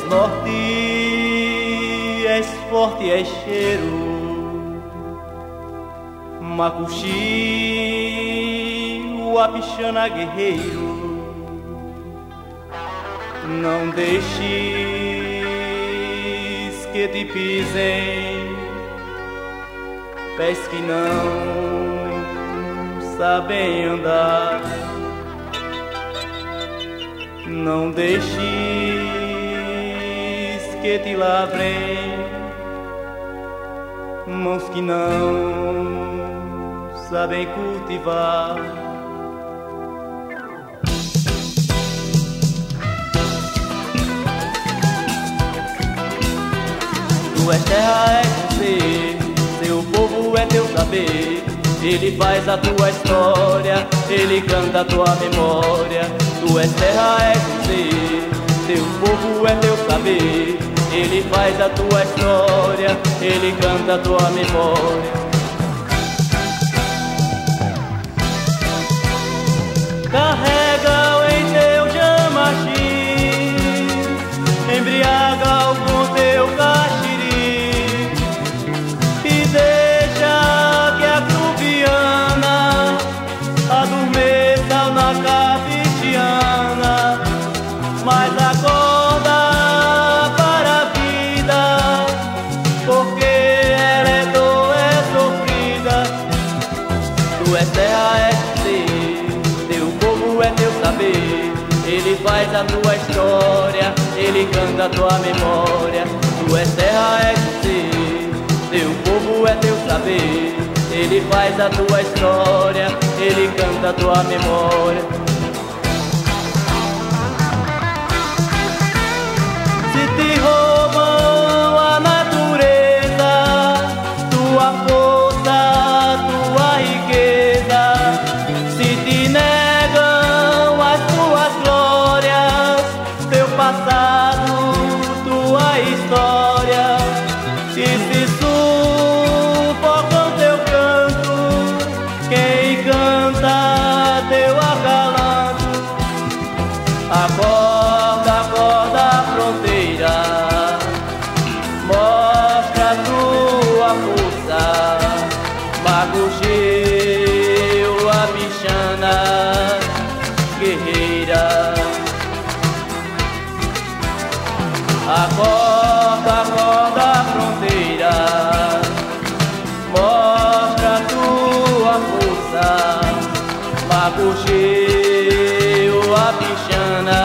norte, és forte, és cheiro, Macuxi, o Abixana guerreiro. Não deixes que te pisem pés que não sabem andar. Não deixes que te lavrem mãos que não sabem cultivar. Tu és terra, és você, seu povo é teu saber. Ele faz a tua história, ele canta a tua memória. Tu és terra, és você, seu povo é teu saber. Ele faz a tua história, ele canta a tua memória. Carrega-o em teu jamaxim, embriaga-o com teu caxiri e deixa que a cruviana adormeça na capixiana. Mas acorda para a vida, porque ela é dor, é sofrida. Tu és terra, és é teu saber, ele faz a tua história, ele canta a tua memória. Tu és terra, és você, teu povo é teu saber, ele faz a tua história, ele canta a tua memória. Se te roubam a natureza, tua força, tua riqueza, se te negam as tuas glórias, teu passado, tua história, e se sufocam teu canto, quem canta teu acalanto. Acorda, acorda a fronteira, mostra a tua força, Macuxi, o Abixana guerreira. Acorda, acorda a fronteira, mostra a tua força, Macuxi, o Abixana